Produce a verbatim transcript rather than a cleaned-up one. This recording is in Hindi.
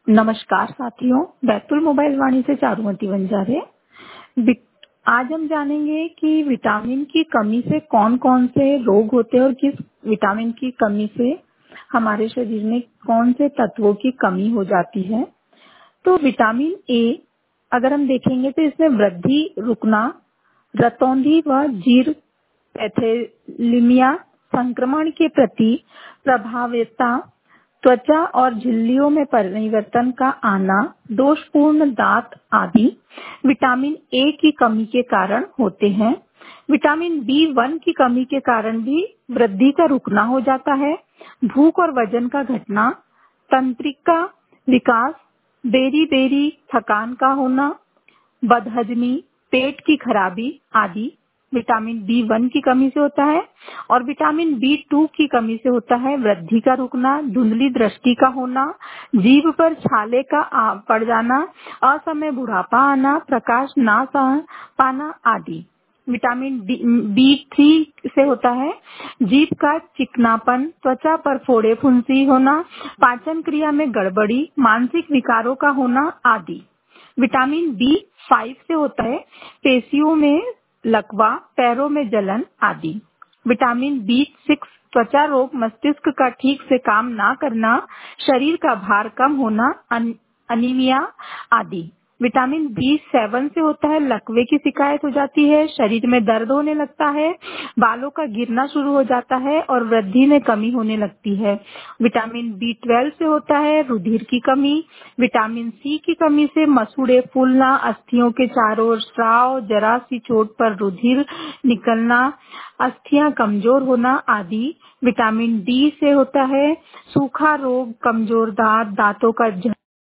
नमस्कार साथियों, बैतुल मोबाइल वाणी से चारुमती बंजारे। विट- आज हम जानेंगे कि विटामिन की कमी से कौन कौन से रोग होते हैं और किस विटामिन की कमी से हमारे शरीर में कौन से तत्वों की कमी हो जाती है। तो विटामिन ए अगर हम देखेंगे तो इसमें वृद्धि रुकना, रतौंधी व जीर्ण पैथेलीमिया, संक्रमण के प्रति प्रभाविता, त्वचा और झिल्लियों में परिवर्तन का आना, दोषपूर्ण दांत आदि विटामिन ए की कमी के कारण होते हैं। विटामिन बी वन की कमी के कारण भी वृद्धि का रुकना हो जाता है, भूख और वजन का घटना, तंत्रिका विकास, बेरी बेरी थकान का होना, बदहजमी, पेट की खराबी आदि विटामिन बी वन की कमी से होता है। और विटामिन बी टू की कमी से होता है वृद्धि का रुकना, धुंधली दृष्टि का होना, जीभ पर छाले का आ, पड़ जाना, असमय बुढ़ापा आना, प्रकाश ना सह पाना आदि। विटामिन बी थ्री से होता है जीभ का चिकनापन, त्वचा पर फोड़े फुंसी होना, पाचन क्रिया में गड़बड़ी, मानसिक विकारों का होना आदि। विटामिन बी फाइव से होता है पेशियों में लकवा, पैरों में जलन आदि। विटामिन बी सिक्स त्वचा रोग, मस्तिष्क का ठीक से काम ना करना, शरीर का भार कम होना, अन, अनीमिया आदि। विटामिन बी सेवन से होता है लकवे की शिकायत हो जाती है, शरीर में दर्द होने लगता है, बालों का गिरना शुरू हो जाता है और वृद्धि में कमी होने लगती है। विटामिन बी ट्वेल्व से होता है रुधिर की कमी। विटामिन सी की कमी से मसूड़े फूलना, अस्थियों के चारों ओर स्राव, जरा सी चोट पर रुधिर निकलना, अस्थियां कमजोर होना आदि। विटामिन डी से होता है सूखा रोग, कमजोर दांत, दांतों का